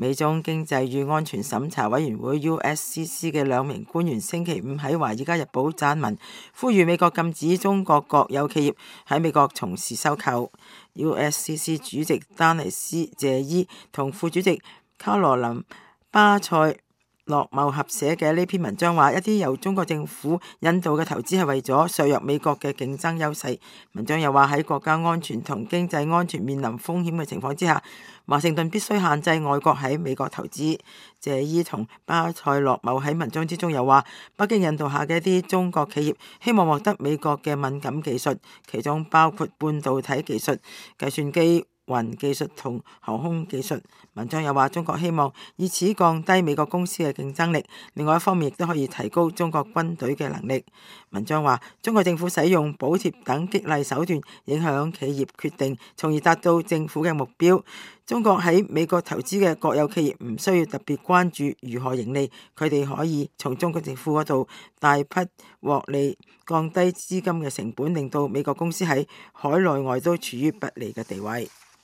美中經濟與安全審查委員會 USCC 嘅2名官員星期五喺《華爾街日報》撰文，呼籲美國禁止中國國有企業喺美國從事收購。USCC 主席丹尼斯謝伊同副主席卡羅琳巴塞洛茂合寫嘅呢篇文章話，一啲由中國政府引導嘅投資係為咗削弱美國嘅競爭優勢。文章又話，喺國家安全同經濟安全面臨風險嘅情況之下，華盛頓必須限制外國喺美國投資。謝伊同巴塞洛茂喺文章之中又話，北京引導下嘅一啲中國企業希望獲得美國嘅敏感技術，其中包括半導體技術、計算機、雲技術同航空技術。文章又話，中國希望以此降低美國公司嘅競爭力，另外一方面亦都可以提高中國軍隊嘅能力。文章話，中國政府使用補貼等激勵手段影響企業決定，從而達到政府嘅目標。中國喺美國投資嘅國有企業唔需要特別關注如何盈利，佢哋可以從中國政府嗰度大批獲利，降低資金嘅成本，令到美國公司喺海內外都處於不利嘅地位。